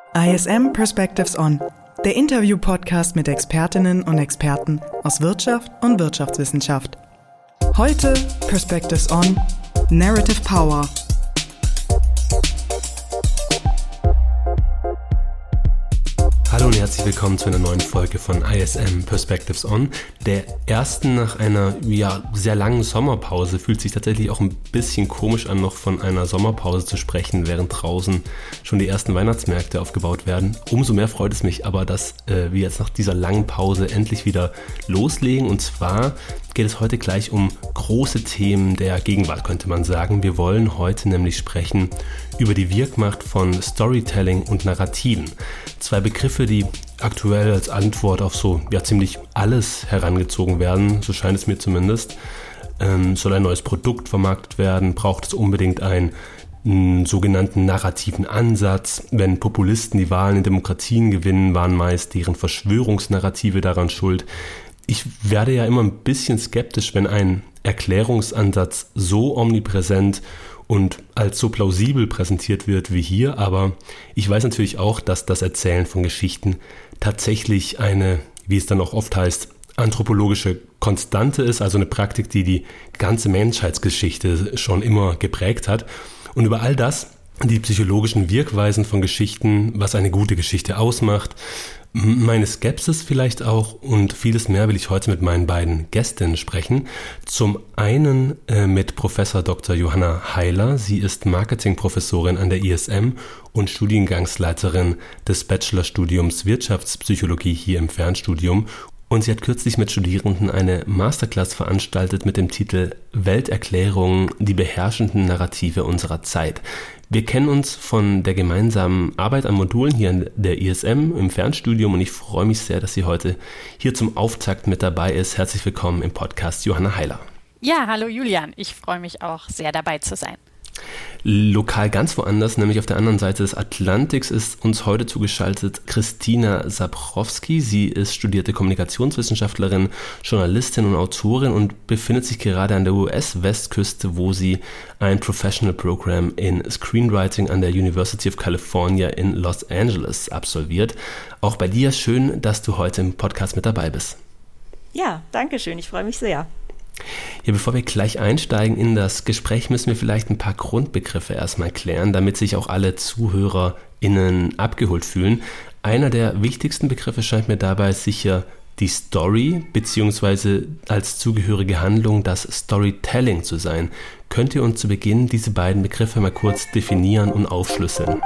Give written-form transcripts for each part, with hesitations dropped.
ISM Perspectives On, der Interview-Podcast mit Expertinnen und Experten aus Wirtschaft und Wirtschaftswissenschaft. Heute Perspectives On, Narrative Power. Hallo und herzlich willkommen zu einer neuen Folge von ISM Perspectives On, der ersten nach einer sehr langen Sommerpause. Fühlt sich tatsächlich auch ein bisschen komisch an, noch von einer Sommerpause zu sprechen, während draußen schon die ersten Weihnachtsmärkte aufgebaut werden. Umso mehr freut es mich aber, dass wir jetzt nach dieser langen Pause endlich wieder loslegen. Und zwar geht es heute gleich um große Themen der Gegenwart, könnte man sagen. Wir wollen heute nämlich sprechen über die Wirkmacht von Storytelling und Narrativen. Zwei Begriffe, die aktuell als Antwort auf ziemlich alles herangezogen werden, so scheint es mir zumindest. Soll ein neues Produkt vermarktet werden? Braucht es unbedingt einen sogenannten narrativen Ansatz? Wenn Populisten die Wahlen in Demokratien gewinnen, waren meist deren Verschwörungsnarrative daran schuld. Ich werde ja immer ein bisschen skeptisch, wenn ein Erklärungsansatz so omnipräsent und als so plausibel präsentiert wird wie hier, aber ich weiß natürlich auch, dass das Erzählen von Geschichten tatsächlich eine, wie es dann auch oft heißt, anthropologische Konstante ist, also eine Praktik, die die ganze Menschheitsgeschichte schon immer geprägt hat. Und über all das, die psychologischen Wirkweisen von Geschichten, was eine gute Geschichte ausmacht, meine Skepsis vielleicht auch und vieles mehr will ich heute mit meinen beiden Gästinnen sprechen. Zum einen mit Professor Dr. Johanna Heiler. Sie ist Marketingprofessorin an der ISM und Studiengangsleiterin des Bachelorstudiums Wirtschaftspsychologie hier im Fernstudium. Und sie hat kürzlich mit Studierenden eine Masterclass veranstaltet mit dem Titel Welterklärung, die beherrschenden Narrative unserer Zeit. Wir kennen uns von der gemeinsamen Arbeit an Modulen hier an der ISM im Fernstudium und ich freue mich sehr, dass sie heute hier zum Auftakt mit dabei ist. Herzlich willkommen im Podcast, Johanna Heiler. Ja, hallo Julian. Ich freue mich auch sehr, dabei zu sein. Lokal ganz woanders, nämlich auf der anderen Seite des Atlantiks, ist uns heute zugeschaltet Christina Sabrowski. Sie ist studierte Kommunikationswissenschaftlerin, Journalistin und Autorin und befindet sich gerade an der US-Westküste, wo sie ein Professional Program in Screenwriting an der University of California in Los Angeles absolviert. Auch bei dir schön, dass du heute im Podcast mit dabei bist. Ja, danke schön. Ich freue mich sehr. Ja, bevor wir gleich einsteigen in das Gespräch, müssen wir vielleicht ein paar Grundbegriffe erstmal klären, damit sich auch alle ZuhörerInnen abgeholt fühlen. Einer der wichtigsten Begriffe scheint mir dabei sicher die Story bzw. als zugehörige Handlung das Storytelling zu sein. Könnt ihr uns zu Beginn diese beiden Begriffe mal kurz definieren und aufschlüsseln?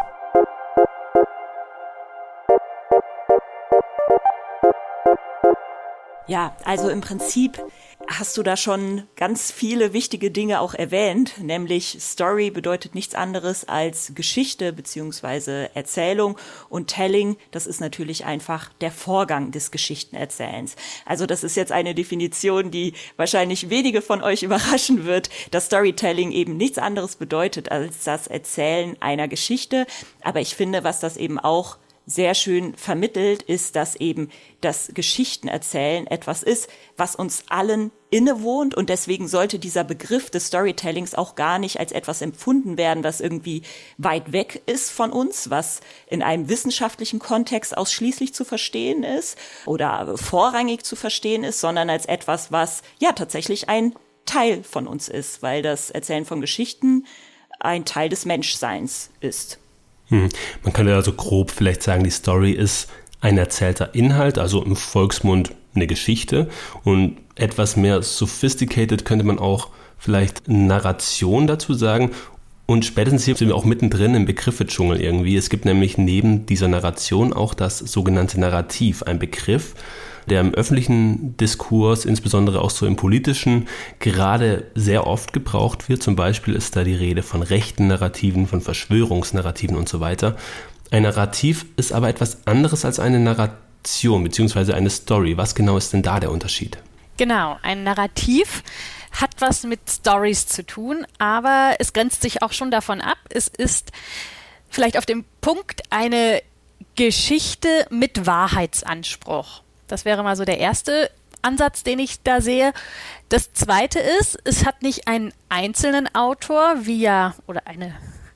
Ja, also im Prinzip hast du da schon ganz viele wichtige Dinge auch erwähnt, nämlich Story bedeutet nichts anderes als Geschichte bzw. Erzählung und Telling, das ist natürlich einfach der Vorgang des Geschichtenerzählens. Also das ist jetzt eine Definition, die wahrscheinlich wenige von euch überraschen wird, dass Storytelling eben nichts anderes bedeutet als das Erzählen einer Geschichte. Aber ich finde, was das eben auch sehr schön vermittelt, ist, dass eben das Geschichtenerzählen etwas ist, was uns allen innewohnt und deswegen sollte dieser Begriff des Storytellings auch gar nicht als etwas empfunden werden, was irgendwie weit weg ist von uns, was in einem wissenschaftlichen Kontext ausschließlich zu verstehen ist oder vorrangig zu verstehen ist, sondern als etwas, was ja tatsächlich ein Teil von uns ist, weil das Erzählen von Geschichten ein Teil des Menschseins ist. Man könnte also grob vielleicht sagen, die Story ist ein erzählter Inhalt, also im Volksmund eine Geschichte und etwas mehr sophisticated könnte man auch vielleicht Narration dazu sagen und spätestens hier sind wir auch mittendrin im Begriffedschungel irgendwie. Es gibt nämlich neben dieser Narration auch das sogenannte Narrativ, ein Begriff, der im öffentlichen Diskurs, insbesondere auch so im politischen, gerade sehr oft gebraucht wird. Zum Beispiel ist da die Rede von rechten Narrativen, von Verschwörungsnarrativen und so weiter. Ein Narrativ ist aber etwas anderes als eine Narration bzw. eine Story. Was genau ist denn da der Unterschied? Genau, ein Narrativ hat was mit Stories zu tun, aber es grenzt sich auch schon davon ab. Es ist vielleicht auf dem Punkt eine Geschichte mit Wahrheitsanspruch. Das wäre mal so der erste Ansatz, den ich da sehe. Das zweite ist, es hat nicht einen einzelnen Autor, oder eine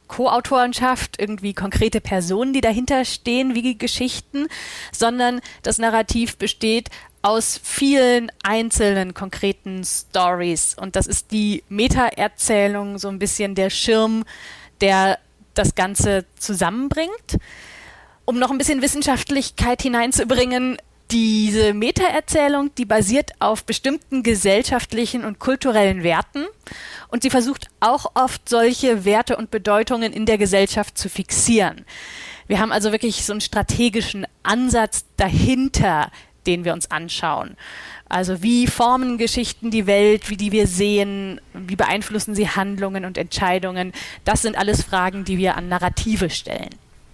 Co-Autorenschaft, irgendwie konkrete Personen, die dahinter stehen, wie Geschichten, sondern das Narrativ besteht aus vielen einzelnen konkreten Stories. Und das ist die Meta-Erzählung, so ein bisschen der Schirm, der das Ganze zusammenbringt. Um noch ein bisschen Wissenschaftlichkeit hineinzubringen, diese Meta-Erzählung, die basiert auf bestimmten gesellschaftlichen und kulturellen Werten und sie versucht auch oft solche Werte und Bedeutungen in der Gesellschaft zu fixieren. Wir haben also wirklich so einen strategischen Ansatz dahinter, den wir uns anschauen. Also wie formen Geschichten die Welt, wie die wir sehen, wie beeinflussen sie Handlungen und Entscheidungen? Das sind alles Fragen, die wir an Narrative stellen.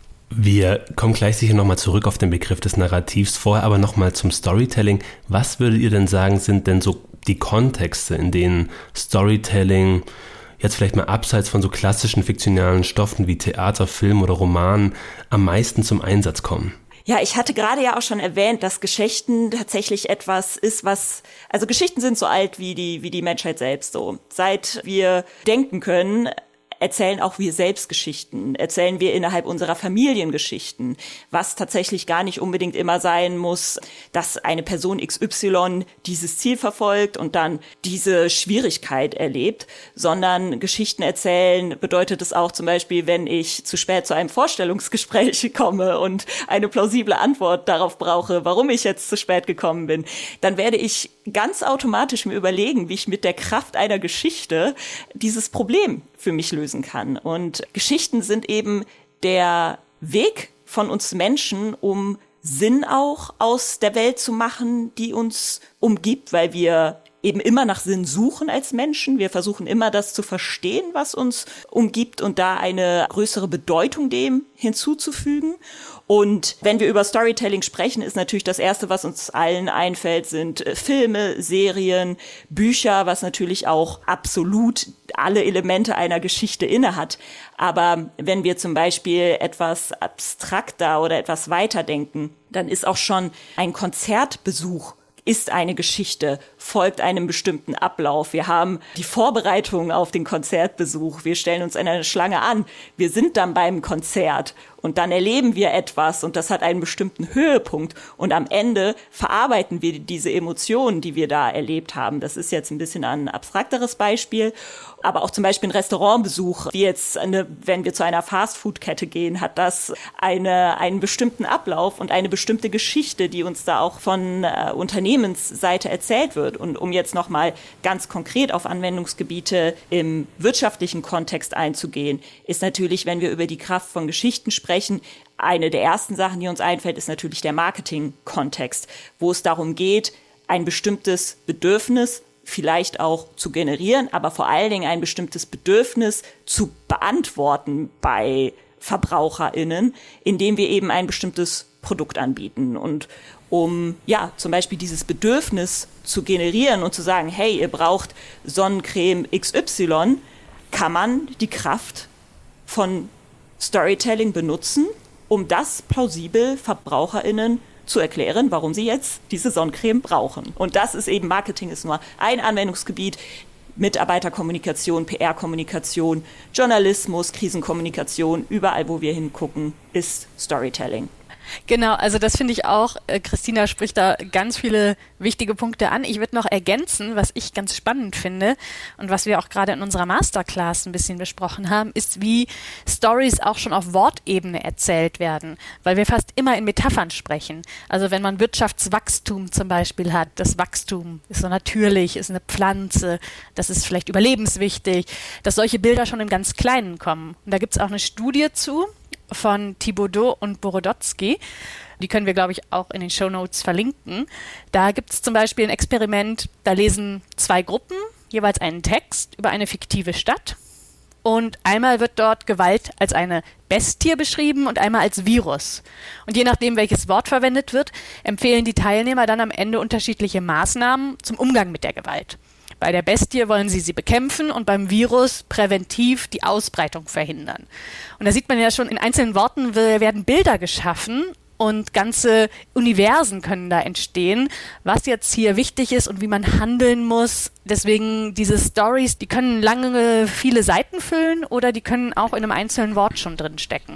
Wir kommen gleich sicher nochmal zurück auf den Begriff des Narrativs, vorher aber nochmal zum Storytelling. Was würdet ihr denn sagen, sind denn so die Kontexte, in denen Storytelling jetzt vielleicht mal abseits von so klassischen fiktionalen Stoffen wie Theater, Film oder Roman am meisten zum Einsatz kommen? Ja, ich hatte gerade ja auch schon erwähnt, dass Geschichten tatsächlich etwas ist, also Geschichten sind so alt wie die Menschheit selbst so. Seit wir denken können, erzählen auch wir selbst Geschichten, erzählen wir innerhalb unserer Familien Geschichten, was tatsächlich gar nicht unbedingt immer sein muss, dass eine Person XY dieses Ziel verfolgt und dann diese Schwierigkeit erlebt, sondern Geschichten erzählen bedeutet es auch zum Beispiel, wenn ich zu spät zu einem Vorstellungsgespräch komme und eine plausible Antwort darauf brauche, warum ich jetzt zu spät gekommen bin, dann werde ich ganz automatisch mir überlegen, wie ich mit der Kraft einer Geschichte dieses Problem für mich lösen kann. Und Geschichten sind eben der Weg von uns Menschen, um Sinn auch aus der Welt zu machen, die uns umgibt, weil wir eben immer nach Sinn suchen als Menschen. Wir versuchen immer, das zu verstehen, was uns umgibt und da eine größere Bedeutung dem hinzuzufügen. Und wenn wir über Storytelling sprechen, ist natürlich das Erste, was uns allen einfällt, sind Filme, Serien, Bücher, was natürlich auch absolut alle Elemente einer Geschichte innehat. Aber wenn wir zum Beispiel etwas abstrakter oder etwas weiter denken, dann ist auch schon ein Konzertbesuch ist eine Geschichte, folgt einem bestimmten Ablauf. Wir haben die Vorbereitung auf den Konzertbesuch. Wir stellen uns eine Schlange an. Wir sind dann beim Konzert und dann erleben wir etwas und das hat einen bestimmten Höhepunkt. Und am Ende verarbeiten wir diese Emotionen, die wir da erlebt haben. Das ist jetzt ein bisschen ein abstrakteres Beispiel. Aber auch zum Beispiel ein Restaurantbesuch, wie jetzt, wenn wir zu einer Fastfood-Kette gehen, hat das einen bestimmten Ablauf und eine bestimmte Geschichte, die uns da auch von Unternehmensseite erzählt wird. Und um jetzt nochmal ganz konkret auf Anwendungsgebiete im wirtschaftlichen Kontext einzugehen, ist natürlich, wenn wir über die Kraft von Geschichten sprechen, eine der ersten Sachen, die uns einfällt, ist natürlich der Marketing-Kontext, wo es darum geht, ein bestimmtes Bedürfnis vielleicht auch zu generieren, aber vor allen Dingen ein bestimmtes Bedürfnis zu beantworten bei VerbraucherInnen, indem wir eben ein bestimmtes Produkt anbieten. Und um zum Beispiel dieses Bedürfnis zu generieren und zu sagen, hey, ihr braucht Sonnencreme XY, kann man die Kraft von Storytelling benutzen, um das plausibel VerbraucherInnen zu erklären, warum sie jetzt diese Sonnencreme brauchen. Und das ist eben, Marketing ist nur ein Anwendungsgebiet, Mitarbeiterkommunikation, PR-Kommunikation, Journalismus, Krisenkommunikation, überall, wo wir hingucken, ist Storytelling. Genau, also das finde ich auch, Christina spricht da ganz viele wichtige Punkte an. Ich würde noch ergänzen, was ich ganz spannend finde und was wir auch gerade in unserer Masterclass ein bisschen besprochen haben, ist, wie Stories auch schon auf Wortebene erzählt werden, weil wir fast immer in Metaphern sprechen. Also wenn man Wirtschaftswachstum zum Beispiel hat, das Wachstum ist so natürlich, ist eine Pflanze, das ist vielleicht überlebenswichtig, dass solche Bilder schon im ganz Kleinen kommen. Und da gibt es auch eine Studie zu, von Thibodeau und Borodotsky. Die können wir, glaube ich, auch in den Shownotes verlinken. Da gibt es zum Beispiel ein Experiment, da lesen 2 Gruppen jeweils einen Text über eine fiktive Stadt. Und einmal wird dort Gewalt als eine Bestie beschrieben und einmal als Virus. Und je nachdem, welches Wort verwendet wird, empfehlen die Teilnehmer dann am Ende unterschiedliche Maßnahmen zum Umgang mit der Gewalt. Bei der Bestie wollen sie bekämpfen und beim Virus präventiv die Ausbreitung verhindern. Und da sieht man ja schon, in einzelnen Worten werden Bilder geschaffen und ganze Universen können da entstehen, was jetzt hier wichtig ist und wie man handeln muss. Deswegen diese Stories, die können lange viele Seiten füllen oder die können auch in einem einzelnen Wort schon drin stecken.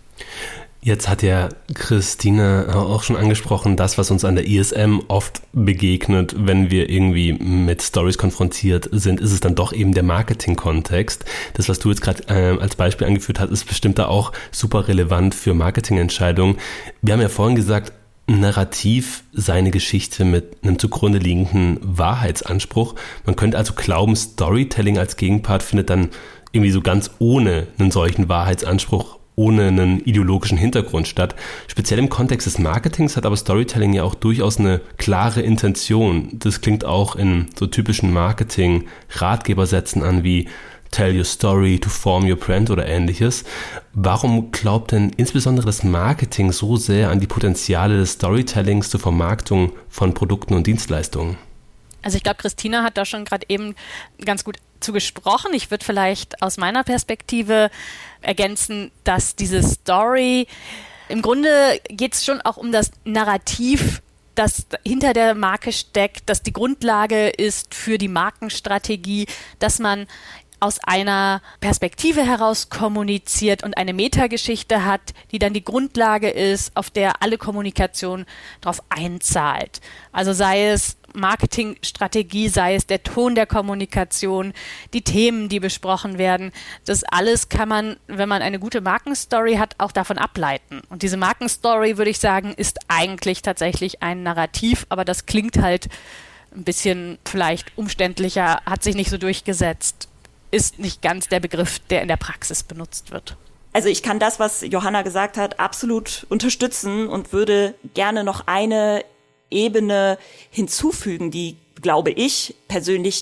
Jetzt hat ja Christine auch schon angesprochen, das, was uns an der ISM oft begegnet, wenn wir irgendwie mit Stories konfrontiert sind, ist es dann doch eben der Marketing-Kontext. Das, was du jetzt gerade als Beispiel angeführt hast, ist bestimmt da auch super relevant für Marketingentscheidungen. Wir haben ja vorhin gesagt, Narrativ sei eine Geschichte mit einem zugrunde liegenden Wahrheitsanspruch. Man könnte also glauben, Storytelling als Gegenpart findet dann irgendwie so ganz ohne einen solchen Wahrheitsanspruch, ohne einen ideologischen Hintergrund statt. Speziell im Kontext des Marketings hat aber Storytelling ja auch durchaus eine klare Intention. Das klingt auch in so typischen Marketing-Ratgebersätzen an wie Tell your story to form your brand oder ähnliches. Warum glaubt denn insbesondere das Marketing so sehr an die Potenziale des Storytellings zur Vermarktung von Produkten und Dienstleistungen? Also ich glaube, Christina hat da schon gerade eben ganz gut zugesprochen. Ich würde vielleicht aus meiner Perspektive ergänzen, dass diese Story, im Grunde geht es schon auch um das Narrativ, das hinter der Marke steckt, das die Grundlage ist für die Markenstrategie, dass man aus einer Perspektive heraus kommuniziert und eine Metageschichte hat, die dann die Grundlage ist, auf der alle Kommunikation darauf einzahlt. Also sei es Marketingstrategie, sei es der Ton der Kommunikation, die Themen, die besprochen werden. Das alles kann man, wenn man eine gute Markenstory hat, auch davon ableiten. Und diese Markenstory, würde ich sagen, ist eigentlich tatsächlich ein Narrativ, aber das klingt halt ein bisschen vielleicht umständlicher, hat sich nicht so durchgesetzt, ist nicht ganz der Begriff, der in der Praxis benutzt wird. Also ich kann das, was Johanna gesagt hat, absolut unterstützen und würde gerne noch eine Ebene hinzufügen, die, glaube ich, persönlich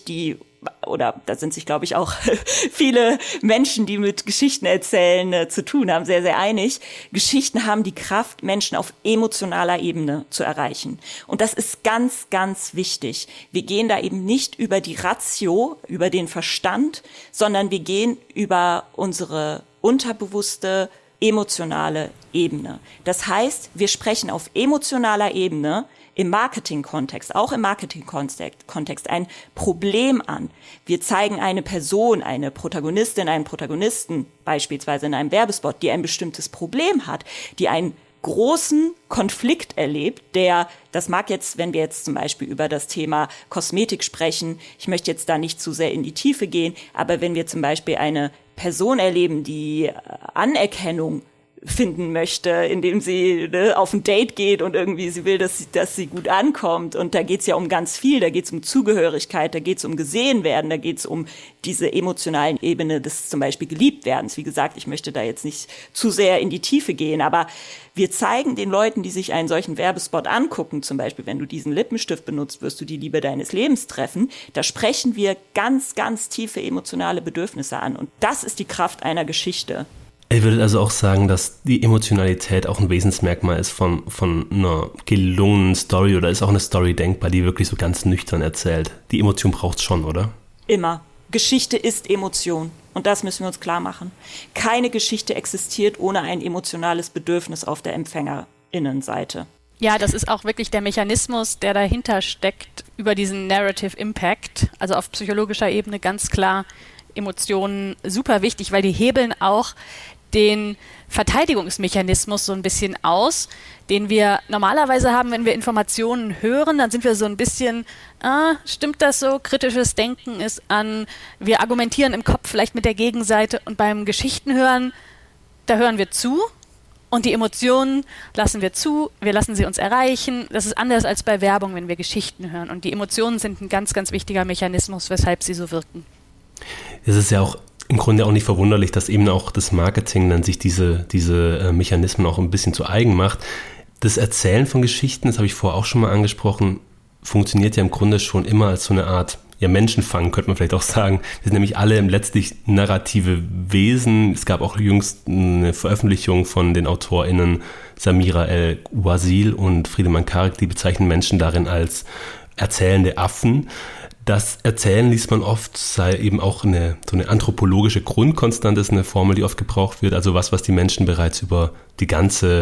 oder da sind sich, glaube ich, auch viele Menschen, die mit Geschichten erzählen zu tun haben, sehr, sehr einig. Geschichten haben die Kraft, Menschen auf emotionaler Ebene zu erreichen. Und das ist ganz, ganz wichtig. Wir gehen da eben nicht über die Ratio, über den Verstand, sondern wir gehen über unsere unterbewusste, emotionale Ebene. Das heißt, wir sprechen auf emotionaler Ebene im Marketing-Kontext, auch im Marketing-Kontext ein Problem an. Wir zeigen eine Person, eine Protagonistin, einen Protagonisten, beispielsweise in einem Werbespot, die ein bestimmtes Problem hat, die einen großen Konflikt erlebt, das mag jetzt, wenn wir jetzt zum Beispiel über das Thema Kosmetik sprechen, ich möchte jetzt da nicht zu sehr in die Tiefe gehen, aber wenn wir zum Beispiel eine Person erleben, die Anerkennung finden möchte, indem sie auf ein Date geht und irgendwie sie will, dass sie gut ankommt. Und da geht's ja um ganz viel. Da geht's um Zugehörigkeit, da geht's um gesehen werden, da geht's um diese emotionalen Ebene des zum Beispiel Geliebtwerdens. Wie gesagt, ich möchte da jetzt nicht zu sehr in die Tiefe gehen, aber wir zeigen den Leuten, die sich einen solchen Werbespot angucken, zum Beispiel, wenn du diesen Lippenstift benutzt, wirst du die Liebe deines Lebens treffen. Da sprechen wir ganz, ganz tiefe emotionale Bedürfnisse an. Und das ist die Kraft einer Geschichte. Ich würde also auch sagen, dass die Emotionalität auch ein Wesensmerkmal ist von einer gelungenen Story, oder ist auch eine Story denkbar, die wirklich so ganz nüchtern erzählt. Die Emotion braucht es schon, oder? Immer. Geschichte ist Emotion. Und das müssen wir uns klar machen. Keine Geschichte existiert ohne ein emotionales Bedürfnis auf der EmpfängerInnenseite. Ja, das ist auch wirklich der Mechanismus, der dahinter steckt, über diesen Narrative Impact, also auf psychologischer Ebene ganz klar Emotionen super wichtig, weil die hebeln auch den Verteidigungsmechanismus so ein bisschen aus, den wir normalerweise haben, wenn wir Informationen hören, dann sind wir so ein bisschen, stimmt das so? Kritisches Denken ist an, wir argumentieren im Kopf vielleicht mit der Gegenseite, und beim Geschichtenhören, da hören wir zu und die Emotionen lassen wir zu, wir lassen sie uns erreichen. Das ist anders als bei Werbung, wenn wir Geschichten hören, und die Emotionen sind ein ganz, ganz wichtiger Mechanismus, weshalb sie so wirken. Es ist ja auch im Grunde auch nicht verwunderlich, dass eben auch das Marketing dann sich diese Mechanismen auch ein bisschen zu eigen macht. Das Erzählen von Geschichten, das habe ich vorher auch schon mal angesprochen, funktioniert ja im Grunde schon immer als so eine Art Menschenfang, könnte man vielleicht auch sagen. Wir sind nämlich alle letztlich narrative Wesen. Es gab auch jüngst eine Veröffentlichung von den AutorInnen Samira El-Ouazil und Friedemann Karik, die bezeichnen Menschen darin als erzählende Affen. Das Erzählen, liest man oft, sei eben auch so eine anthropologische Grundkonstante, ist eine Formel, die oft gebraucht wird. Also was die Menschen bereits über die ganze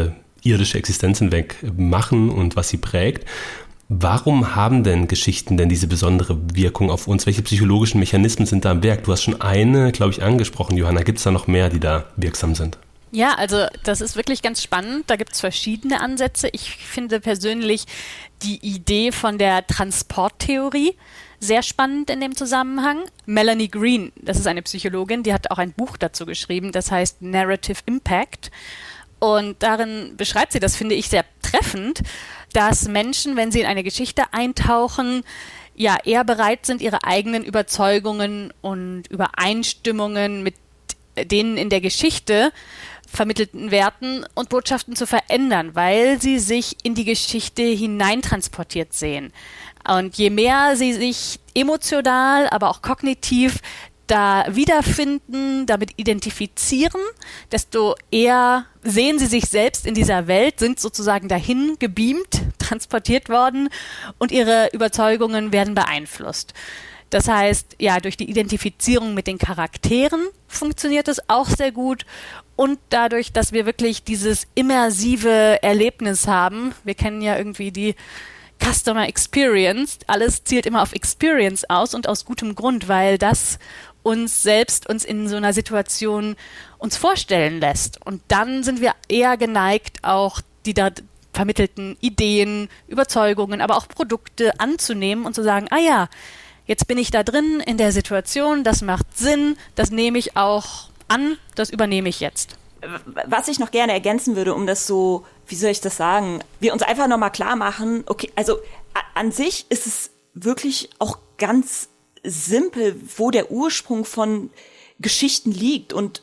irdische Existenz hinweg machen und was sie prägt. Warum haben denn Geschichten denn diese besondere Wirkung auf uns? Welche psychologischen Mechanismen sind da am Werk? Du hast schon eine, glaube ich, angesprochen, Johanna. Gibt es da noch mehr, die da wirksam sind? Ja, also das ist wirklich ganz spannend. Da gibt es verschiedene Ansätze. Ich finde persönlich die Idee von der Transporttheorie sehr spannend in dem Zusammenhang. Melanie Green, das ist eine Psychologin, die hat auch ein Buch dazu geschrieben, das heißt Narrative Impact. Und darin beschreibt sie, das finde ich sehr treffend, dass Menschen, wenn sie in eine Geschichte eintauchen, ja eher bereit sind, ihre eigenen Überzeugungen und Übereinstimmungen mit denen in der Geschichte vermittelten Werten und Botschaften zu verändern, weil sie sich in die Geschichte hineintransportiert sehen. Und je mehr sie sich emotional, aber auch kognitiv da wiederfinden, damit identifizieren, desto eher sehen sie sich selbst in dieser Welt, sind sozusagen dahin gebeamt, transportiert worden und ihre Überzeugungen werden beeinflusst. Das heißt, ja, durch die Identifizierung mit den Charakteren funktioniert es auch sehr gut und dadurch, dass wir wirklich dieses immersive Erlebnis haben. Wir kennen ja irgendwie die Customer Experience. Alles zielt immer auf Experience aus und aus gutem Grund, weil das uns in so einer Situation uns vorstellen lässt. Und dann sind wir eher geneigt, auch die da vermittelten Ideen, Überzeugungen, aber auch Produkte anzunehmen und zu sagen, ah ja, jetzt bin ich da drin in der Situation, das macht Sinn, das nehme ich auch an, das übernehme ich jetzt. Was ich noch gerne ergänzen würde, um das so, wie soll ich das sagen, wir uns einfach nochmal klar machen, okay, also an sich ist es wirklich auch ganz simpel, wo der Ursprung von Geschichten liegt und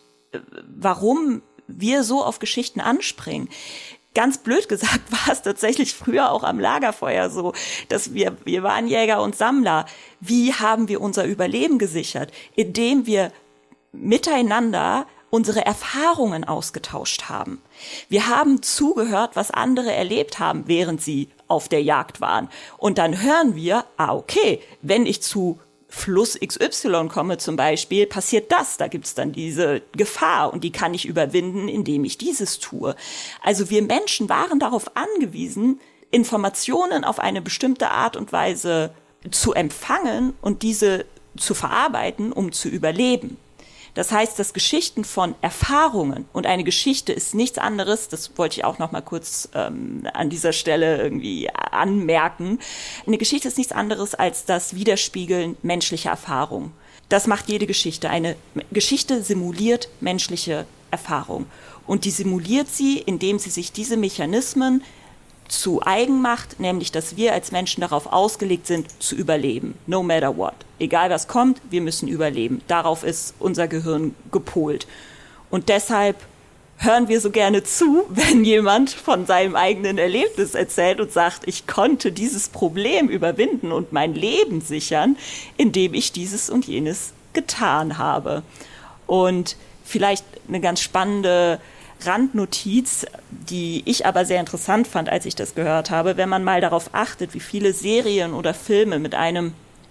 warum wir so auf Geschichten anspringen. Ganz blöd gesagt war es tatsächlich früher auch am Lagerfeuer so, dass wir waren Jäger und Sammler. Wie haben wir unser Überleben gesichert? Indem wir miteinander unsere Erfahrungen ausgetauscht haben. Wir haben zugehört, was andere erlebt haben, während sie auf der Jagd waren. Und dann hören wir, okay, wenn ich zu Fluss XY komme zum Beispiel, passiert das. Da gibt's dann diese Gefahr und die kann ich überwinden, indem ich dieses tue. Also wir Menschen waren darauf angewiesen, Informationen auf eine bestimmte Art und Weise zu empfangen und diese zu verarbeiten, um zu überleben. Das heißt, dass Geschichten von Erfahrungen und eine Geschichte ist nichts anderes, das wollte ich auch noch mal kurz an dieser Stelle irgendwie anmerken. Eine Geschichte ist nichts anderes als das Widerspiegeln menschlicher Erfahrungen. Das macht jede Geschichte. Eine Geschichte simuliert menschliche Erfahrung. Und die simuliert sie, indem sie sich diese Mechanismen zu eigen macht, nämlich dass wir als Menschen darauf ausgelegt sind, zu überleben. No matter what. Egal was kommt, wir müssen überleben. Darauf ist unser Gehirn gepolt. Und deshalb hören wir so gerne zu, wenn jemand von seinem eigenen Erlebnis erzählt und sagt, ich konnte dieses Problem überwinden und mein Leben sichern, indem ich dieses und jenes getan habe. Und vielleicht eine ganz spannende Randnotiz, die ich aber sehr interessant fand, als ich das gehört habe, wenn man mal darauf achtet, wie viele Serien oder Filme mit einem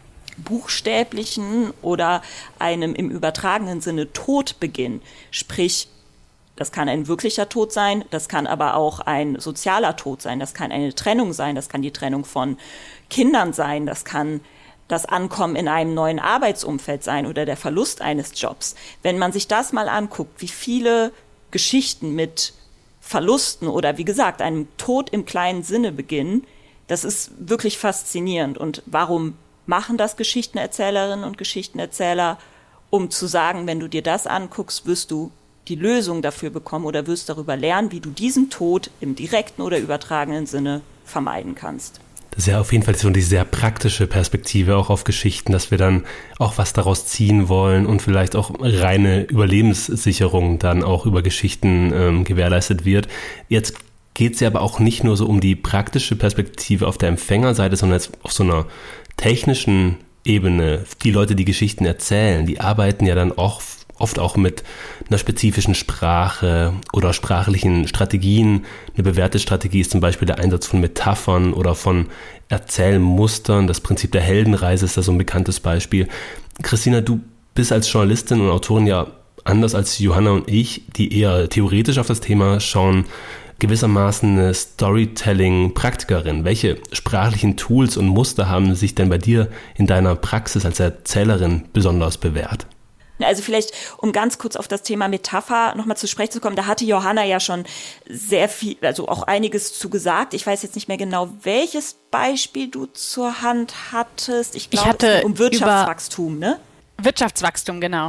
buchstäblichen oder einem im übertragenen Sinne Tod beginnen, sprich, das kann ein wirklicher Tod sein, das kann aber auch ein sozialer Tod sein, das kann eine Trennung sein, das kann die Trennung von Kindern sein, das kann das Ankommen in einem neuen Arbeitsumfeld sein oder der Verlust eines Jobs. Wenn man sich das mal anguckt, wie viele Geschichten mit Verlusten oder wie gesagt einem Tod im kleinen Sinne beginnen, das ist wirklich faszinierend. Und warum machen das Geschichtenerzählerinnen und Geschichtenerzähler? Um zu sagen, wenn du dir das anguckst, wirst du die Lösung dafür bekommen oder wirst darüber lernen, wie du diesen Tod im direkten oder übertragenen Sinne vermeiden kannst. Das ist ja auf jeden Fall so die sehr praktische Perspektive auch auf Geschichten, dass wir dann auch was daraus ziehen wollen und vielleicht auch reine Überlebenssicherung dann auch über Geschichten gewährleistet wird. Jetzt geht es ja aber auch nicht nur so um die praktische Perspektive auf der Empfängerseite, sondern jetzt auf so einer technischen Ebene. Die Leute, die Geschichten erzählen, die arbeiten ja dann auch oft auch mit einer spezifischen Sprache oder sprachlichen Strategien. Eine bewährte Strategie ist zum Beispiel der Einsatz von Metaphern oder von Erzählmustern. Das Prinzip der Heldenreise ist da so ein bekanntes Beispiel. Christina, du bist als Journalistin und Autorin ja anders als Johanna und ich, die eher theoretisch auf das Thema schauen, gewissermaßen eine Storytelling-Praktikerin. Welche sprachlichen Tools und Muster haben sich denn bei dir in deiner Praxis als Erzählerin besonders bewährt? Also vielleicht, um ganz kurz auf das Thema Metapher nochmal zu sprechen zu kommen, da hatte Johanna ja schon sehr viel, also auch einiges zu gesagt. Ich weiß jetzt nicht mehr genau, welches Beispiel du zur Hand hattest. Ich glaube, es ging um Wirtschaftswachstum, ne? Wirtschaftswachstum, genau.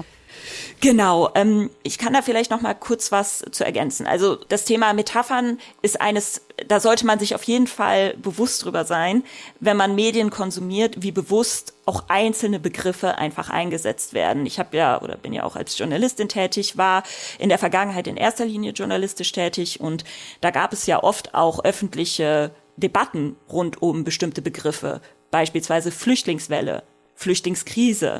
Genau, ich kann da vielleicht noch mal kurz was zu ergänzen. Also das Thema Metaphern ist eines, da sollte man sich auf jeden Fall bewusst drüber sein, wenn man Medien konsumiert, wie bewusst auch einzelne Begriffe einfach eingesetzt werden. Ich bin ja auch als Journalistin tätig, war in der Vergangenheit in erster Linie journalistisch tätig und da gab es ja oft auch öffentliche Debatten rund um bestimmte Begriffe, beispielsweise Flüchtlingswelle, Flüchtlingskrise.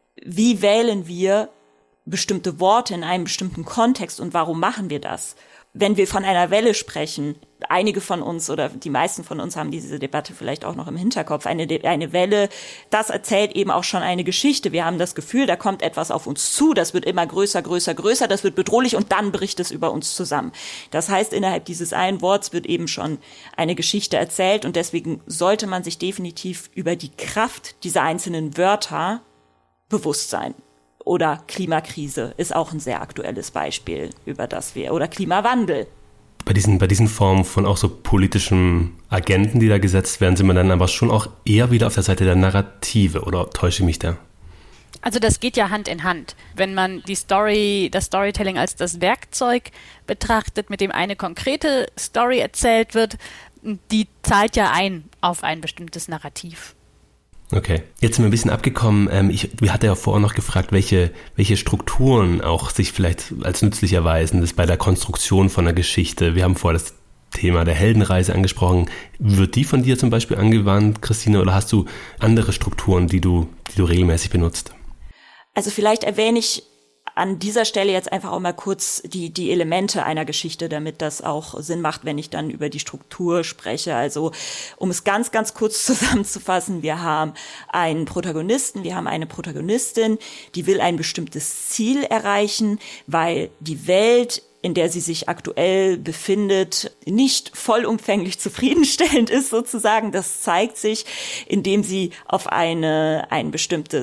Wie wählen wir bestimmte Worte in einem bestimmten Kontext und warum machen wir das? Wenn wir von einer Welle sprechen, einige von uns oder die meisten von uns haben diese Debatte vielleicht auch noch im Hinterkopf. Eine Welle, das erzählt eben auch schon eine Geschichte. Wir haben das Gefühl, da kommt etwas auf uns zu, das wird immer größer, größer, größer, das wird bedrohlich und dann bricht es über uns zusammen. Das heißt, innerhalb dieses einen Worts wird eben schon eine Geschichte erzählt und deswegen sollte man sich definitiv über die Kraft dieser einzelnen Wörter bewusst sein. Oder Klimakrise ist auch ein sehr aktuelles Beispiel, oder Klimawandel. Bei diesen Formen von auch so politischen Agenten, die da gesetzt werden, sind wir dann aber schon auch eher wieder auf der Seite der Narrative, oder täusche ich mich da? Also das geht ja Hand in Hand. Wenn man das Storytelling als das Werkzeug betrachtet, mit dem eine konkrete Story erzählt wird, die zahlt ja ein auf ein bestimmtes Narrativ. Okay, jetzt sind wir ein bisschen abgekommen. Wir hatten ja vorher noch gefragt, welche Strukturen auch sich vielleicht als nützlich erweisen, das bei der Konstruktion von einer Geschichte. Wir haben vorher das Thema der Heldenreise angesprochen. Wird die von dir zum Beispiel angewandt, Christine, oder hast du andere Strukturen, die du regelmäßig benutzt? Also vielleicht erwähne ich an dieser Stelle jetzt einfach auch mal kurz die Elemente einer Geschichte, damit das auch Sinn macht, wenn ich dann über die Struktur spreche. Also um es ganz, ganz kurz zusammenzufassen, wir haben einen Protagonisten, wir haben eine Protagonistin, die will ein bestimmtes Ziel erreichen, weil die Welt, in der sie sich aktuell befindet, nicht vollumfänglich zufriedenstellend ist sozusagen. Das zeigt sich, indem sie auf eine bestimmte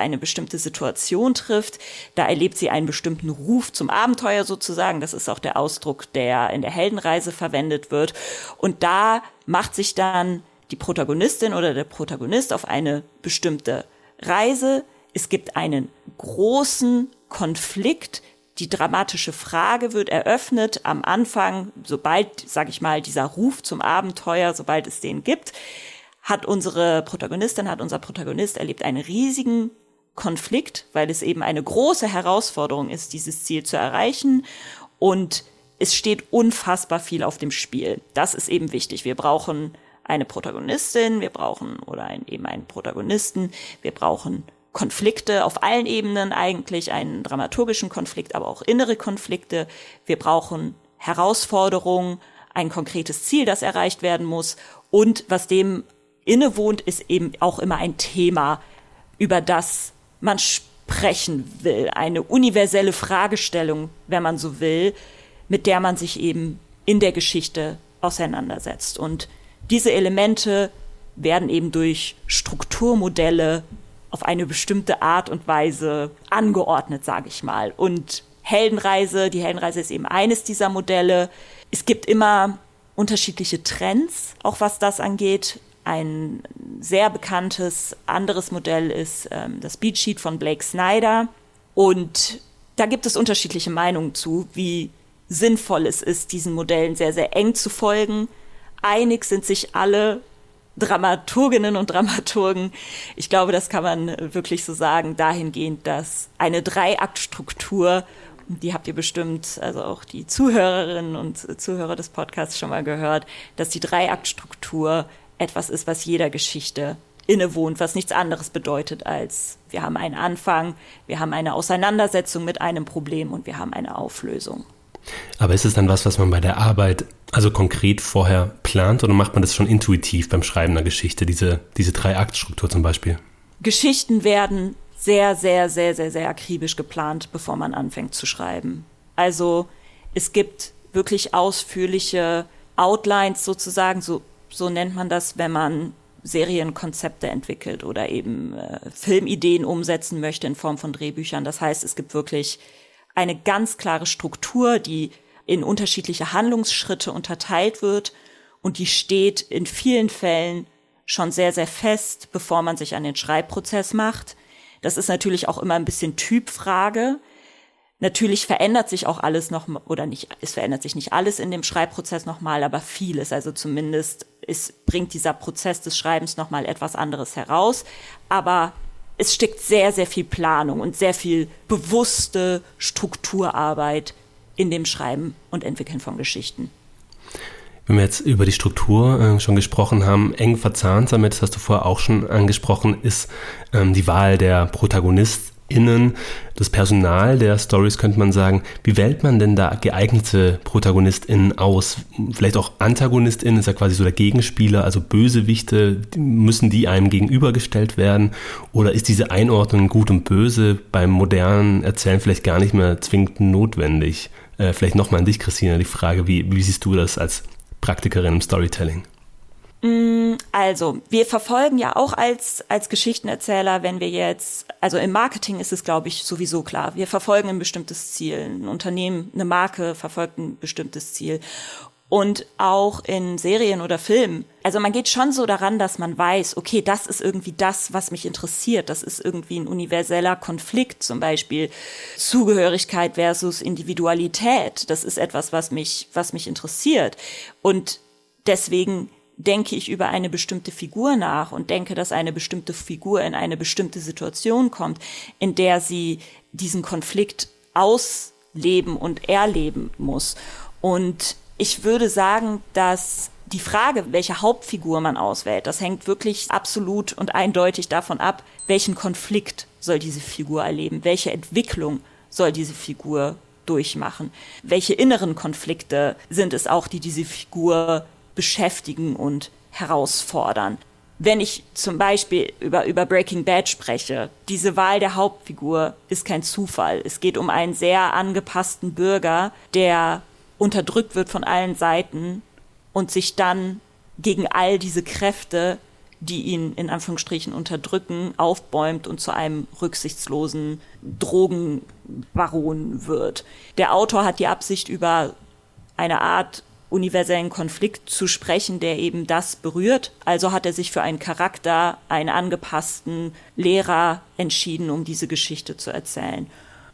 Situation trifft. Da erlebt sie einen bestimmten Ruf zum Abenteuer sozusagen. Das ist auch der Ausdruck, der in der Heldenreise verwendet wird. Und da macht sich dann die Protagonistin oder der Protagonist auf eine bestimmte Reise. Es gibt einen großen Konflikt. Die dramatische Frage wird eröffnet am Anfang, sobald, sag ich mal, dieser Ruf zum Abenteuer, sobald es den gibt, hat unser Protagonist erlebt einen riesigen Konflikt, weil es eben eine große Herausforderung ist, dieses Ziel zu erreichen und es steht unfassbar viel auf dem Spiel. Das ist eben wichtig. Wir brauchen eine Protagonistin, einen Protagonisten, wir brauchen Konflikte auf allen Ebenen eigentlich, einen dramaturgischen Konflikt, aber auch innere Konflikte. Wir brauchen Herausforderungen, ein konkretes Ziel, das erreicht werden muss. Und was dem innewohnt, ist eben auch immer ein Thema, über das man sprechen will. Eine universelle Fragestellung, wenn man so will, mit der man sich eben in der Geschichte auseinandersetzt. Und diese Elemente werden eben durch Strukturmodelle auf eine bestimmte Art und Weise angeordnet, sage ich mal. Und die Heldenreise ist eben eines dieser Modelle. Es gibt immer unterschiedliche Trends, auch was das angeht. Ein sehr bekanntes anderes Modell ist das Beat Sheet von Blake Snyder. Und da gibt es unterschiedliche Meinungen zu, wie sinnvoll es ist, diesen Modellen sehr, sehr eng zu folgen. Einig sind sich alle Dramaturginnen und Dramaturgen, ich glaube, das kann man wirklich so sagen, dahingehend, dass eine Dreiaktstruktur, die habt ihr bestimmt, also auch die Zuhörerinnen und Zuhörer des Podcasts schon mal gehört, dass die Dreiaktstruktur etwas ist, was jeder Geschichte innewohnt, was nichts anderes bedeutet als wir haben einen Anfang, wir haben eine Auseinandersetzung mit einem Problem und wir haben eine Auflösung. Aber ist es dann was man bei der Arbeit also konkret vorher plant oder macht man das schon intuitiv beim Schreiben einer Geschichte, diese Drei-Akt-Struktur zum Beispiel? Geschichten werden sehr, sehr, sehr, sehr, sehr akribisch geplant, bevor man anfängt zu schreiben. Also es gibt wirklich ausführliche Outlines sozusagen, so nennt man das, wenn man Serienkonzepte entwickelt oder eben Filmideen umsetzen möchte in Form von Drehbüchern. Das heißt, es gibt wirklich eine ganz klare Struktur, die in unterschiedliche Handlungsschritte unterteilt wird und die steht in vielen Fällen schon sehr, sehr fest, bevor man sich an den Schreibprozess macht. Das ist natürlich auch immer ein bisschen Typfrage. Natürlich verändert sich auch alles noch, oder nicht, es verändert sich nicht alles in dem Schreibprozess nochmal, aber vieles. Also zumindest bringt dieser Prozess des Schreibens nochmal etwas anderes heraus. Aber es steckt sehr, sehr viel Planung und sehr viel bewusste Strukturarbeit in dem Schreiben und Entwickeln von Geschichten. Wenn wir jetzt über die Struktur schon gesprochen haben, eng verzahnt damit, das hast du vorher auch schon angesprochen, ist die Wahl der ProtagonistInnen, das Personal der Stories, könnte man sagen. Wie wählt man denn da geeignete ProtagonistInnen aus? Vielleicht auch AntagonistInnen, ist ja quasi so der Gegenspieler, also Bösewichte, müssen die einem gegenübergestellt werden? Oder ist diese Einordnung Gut und Böse beim modernen Erzählen vielleicht gar nicht mehr zwingend notwendig? Vielleicht nochmal an dich, Christina, die Frage, wie siehst du das als Praktikerin im Storytelling? Also, wir verfolgen ja auch als Geschichtenerzähler, wenn wir jetzt, also im Marketing ist es, glaube ich, sowieso klar, wir verfolgen ein bestimmtes Ziel. Ein Unternehmen, eine Marke verfolgt ein bestimmtes Ziel. Und auch in Serien oder Filmen. Also man geht schon so daran, dass man weiß, okay, das ist irgendwie das, was mich interessiert. Das ist irgendwie ein universeller Konflikt, zum Beispiel Zugehörigkeit versus Individualität. Das ist etwas, was mich interessiert. Und deswegen denke ich über eine bestimmte Figur nach und denke, dass eine bestimmte Figur in eine bestimmte Situation kommt, in der sie diesen Konflikt ausleben und erleben muss. Und ich würde sagen, dass die Frage, welche Hauptfigur man auswählt, das hängt wirklich absolut und eindeutig davon ab, welchen Konflikt soll diese Figur erleben, welche Entwicklung soll diese Figur durchmachen, welche inneren Konflikte sind es auch, die diese Figur beschäftigen und herausfordern. Wenn ich zum Beispiel über Breaking Bad spreche, diese Wahl der Hauptfigur ist kein Zufall. Es geht um einen sehr angepassten Bürger, der unterdrückt wird von allen Seiten und sich dann gegen all diese Kräfte, die ihn in Anführungsstrichen unterdrücken, aufbäumt und zu einem rücksichtslosen Drogenbaron wird. Der Autor hat die Absicht, über eine Art universellen Konflikt zu sprechen, der eben das berührt. Also hat er sich für einen Charakter, einen angepassten Lehrer entschieden, um diese Geschichte zu erzählen.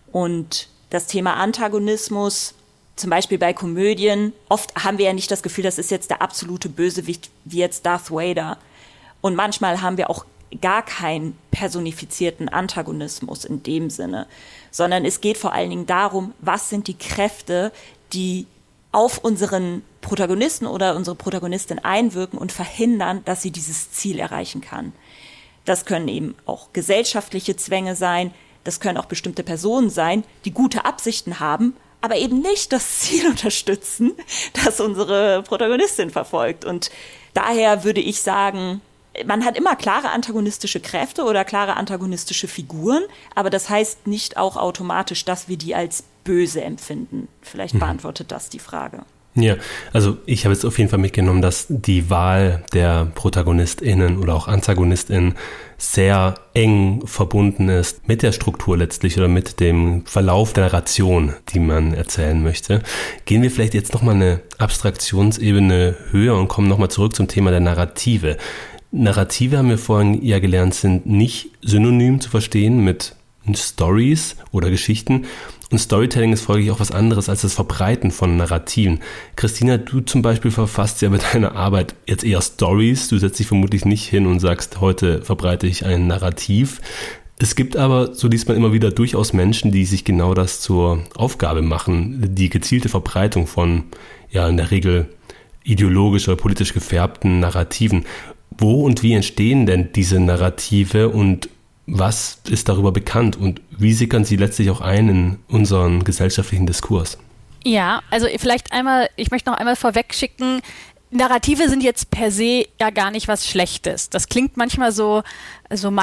Und das Thema Antagonismus, zum Beispiel bei Komödien, oft haben wir ja nicht das Gefühl, das ist jetzt der absolute Bösewicht wie jetzt Darth Vader. Und manchmal haben wir auch gar keinen personifizierten Antagonismus in dem Sinne, sondern es geht vor allen Dingen darum, was sind die Kräfte, die auf unseren Protagonisten oder unsere Protagonistin einwirken und verhindern, dass sie dieses Ziel erreichen kann. Das können eben auch gesellschaftliche Zwänge sein, das können auch bestimmte Personen sein, die gute Absichten haben, aber eben nicht das Ziel unterstützen, das unsere Protagonistin verfolgt. Und daher würde ich sagen, man hat immer klare antagonistische Kräfte oder klare antagonistische Figuren, aber das heißt nicht auch automatisch, dass wir die als böse empfinden. Vielleicht beantwortet das die Frage. Ja, also ich habe jetzt auf jeden Fall mitgenommen, dass die Wahl der ProtagonistInnen oder auch AntagonistInnen sehr eng verbunden ist mit der Struktur letztlich oder mit dem Verlauf der Narration, die man erzählen möchte. Gehen wir vielleicht jetzt nochmal eine Abstraktionsebene höher und kommen nochmal zurück zum Thema der Narrative. Narrative, haben wir vorhin ja gelernt, sind nicht synonym zu verstehen mit Stories oder Geschichten. Und Storytelling ist folglich auch was anderes als das Verbreiten von Narrativen. Christina, du zum Beispiel verfasst ja mit deiner Arbeit jetzt eher Stories. Du setzt dich vermutlich nicht hin und sagst, heute verbreite ich ein Narrativ. Es gibt aber, so liest man immer wieder, durchaus Menschen, die sich genau das zur Aufgabe machen, die gezielte Verbreitung von, ja, in der Regel ideologisch oder politisch gefärbten Narrativen. Wo und wie entstehen denn diese Narrative und was ist darüber bekannt und wie sickern sie letztlich auch ein in unseren gesellschaftlichen Diskurs? Ja, also vielleicht einmal, ich möchte noch einmal vorweg schicken, Narrative sind jetzt per se ja gar nicht was Schlechtes. Das klingt manchmal so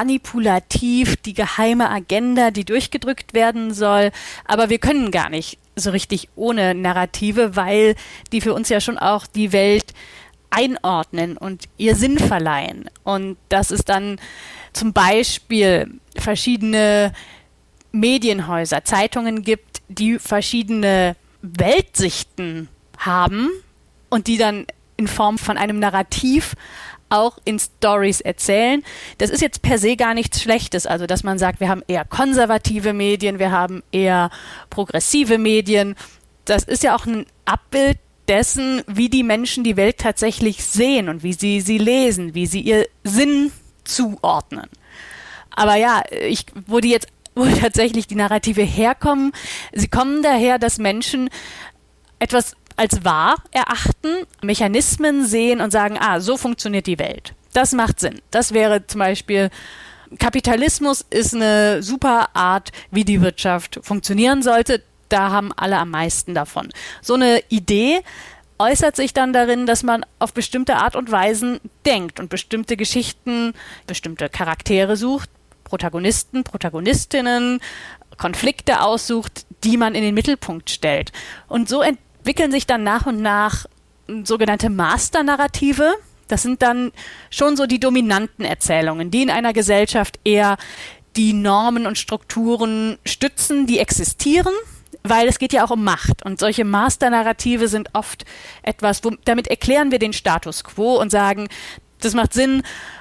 manipulativ, die geheime Agenda, die durchgedrückt werden soll, aber wir können gar nicht so richtig ohne Narrative, weil die für uns ja schon auch die Welt einordnen und ihr Sinn verleihen. Und dass es dann zum Beispiel verschiedene Medienhäuser, Zeitungen gibt, die verschiedene Weltsichten haben und die dann in Form von einem Narrativ auch in Stories erzählen. Das ist jetzt per se gar nichts Schlechtes. Also, dass man sagt, wir haben eher konservative Medien, wir haben eher progressive Medien. Das ist ja auch ein Abbild dessen, wie die Menschen die Welt tatsächlich sehen und wie sie sie lesen, wie sie ihr Sinn zuordnen. Aber ja, wo tatsächlich die Narrative herkommen, sie kommen daher, dass Menschen etwas als wahr erachten, Mechanismen sehen und sagen, so funktioniert die Welt. Das macht Sinn. Das wäre zum Beispiel, Kapitalismus ist eine super Art, wie die Wirtschaft funktionieren sollte. Da haben alle am meisten davon. So eine Idee äußert sich dann darin, dass man auf bestimmte Art und Weisen denkt und bestimmte Geschichten, bestimmte Charaktere sucht, Protagonisten, Protagonistinnen, Konflikte aussucht, die man in den Mittelpunkt stellt. Und so entwickeln sich dann nach und nach sogenannte Master-Narrative. Das sind dann schon so die dominanten Erzählungen, die in einer Gesellschaft eher die Normen und Strukturen stützen, die existieren, weil es geht ja auch um Macht. Und solche Master-Narrative sind oft etwas, damit erklären wir den Status quo und sagen, das macht Sinn,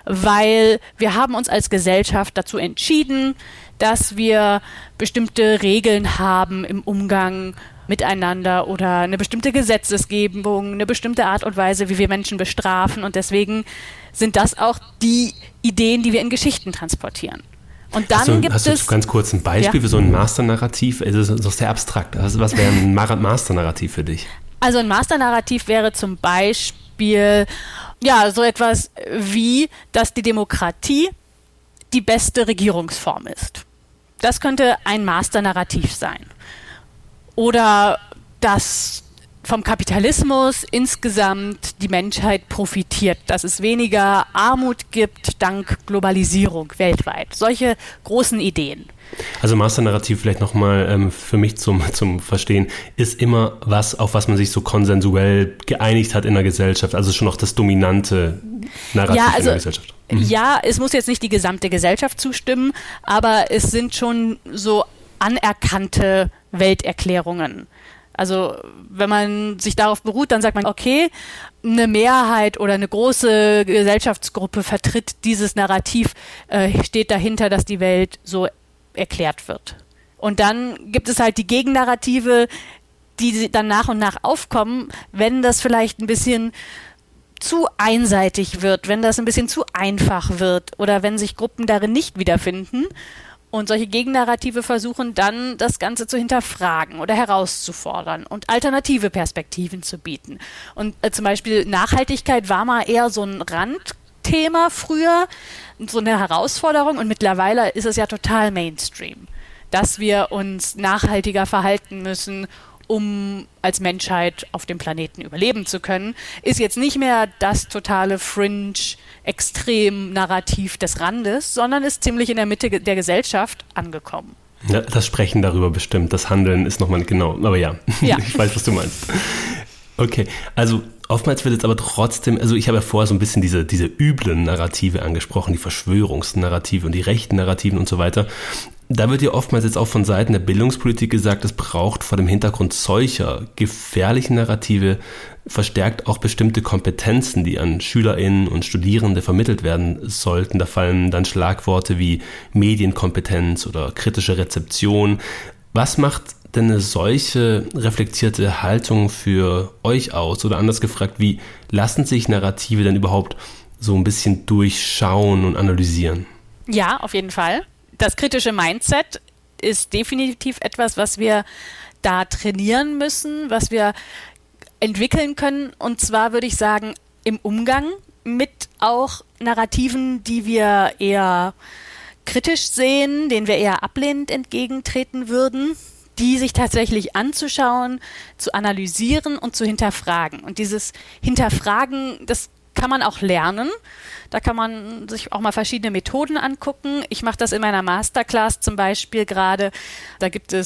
weil wir haben uns als Gesellschaft dazu entschieden, dass wir bestimmte Regeln haben im Umgang miteinander oder eine bestimmte Gesetzesgebung, eine bestimmte Art und Weise, wie wir Menschen bestrafen. Und deswegen sind das auch die Ideen, die wir in Geschichten transportieren. Und dann hast du ganz kurz ein Beispiel für so ein Master-Narrativ? Es ist doch sehr abstrakt. Also was wäre ein Master-Narrativ für dich? Also ein Master-Narrativ wäre zum Beispiel so etwas wie, dass die Demokratie die beste Regierungsform ist. Das könnte ein Master-Narrativ sein. Oder dass vom Kapitalismus insgesamt die Menschheit profitiert, dass es weniger Armut gibt dank Globalisierung weltweit. Solche großen Ideen. Also Master-Narrativ vielleicht nochmal für mich zum Verstehen, ist immer was, auf was man sich so konsensuell geeinigt hat in der Gesellschaft, also schon noch das dominante Narrativ in der Gesellschaft. Ja, es muss jetzt nicht die gesamte Gesellschaft zustimmen, aber es sind schon so anerkannte Welterklärungen. Also wenn man sich darauf beruht, dann sagt man, okay, eine Mehrheit oder eine große Gesellschaftsgruppe vertritt dieses Narrativ, steht dahinter, dass die Welt so erklärt wird. Und dann gibt es halt die Gegennarrative, die dann nach und nach aufkommen, wenn das vielleicht ein bisschen zu einseitig wird, wenn das ein bisschen zu einfach wird oder wenn sich Gruppen darin nicht wiederfinden. Und solche Gegennarrative versuchen dann, das Ganze zu hinterfragen oder herauszufordern und alternative Perspektiven zu bieten. Und zum Beispiel Nachhaltigkeit war mal eher so ein Randthema früher, so eine Herausforderung. Und mittlerweile ist es ja total Mainstream, dass wir uns nachhaltiger verhalten müssen, um als Menschheit auf dem Planeten überleben zu können, ist jetzt nicht mehr das totale Fringe-Extrem-Narrativ des Randes, sondern ist ziemlich in der Mitte der Gesellschaft angekommen. Ja, das Sprechen darüber bestimmt, das Handeln ist nochmal genau, aber ja, ich weiß, was du meinst. Okay, also oftmals wird jetzt aber trotzdem, also ich habe ja vorher so ein bisschen diese üblen Narrative angesprochen, die Verschwörungsnarrative und die rechten Narrativen und so weiter. Da wird ja oftmals jetzt auch von Seiten der Bildungspolitik gesagt, es braucht vor dem Hintergrund solcher gefährlichen Narrative verstärkt auch bestimmte Kompetenzen, die an SchülerInnen und Studierende vermittelt werden sollten. Da fallen dann Schlagworte wie Medienkompetenz oder kritische Rezeption. Was macht denn eine solche reflektierte Haltung für euch aus? Oder anders gefragt, wie lassen sich Narrative denn überhaupt so ein bisschen durchschauen und analysieren? Ja, auf jeden Fall. Das kritische Mindset ist definitiv etwas, was wir da trainieren müssen, was wir entwickeln können. Und zwar würde ich sagen, im Umgang mit auch Narrativen, die wir eher kritisch sehen, denen wir eher ablehnend entgegentreten würden, die sich tatsächlich anzuschauen, zu analysieren und zu hinterfragen. Und dieses Hinterfragen, das kann man auch lernen. Da kann man sich auch mal verschiedene Methoden angucken. Ich mache das in meiner Masterclass zum Beispiel gerade. Da gibt es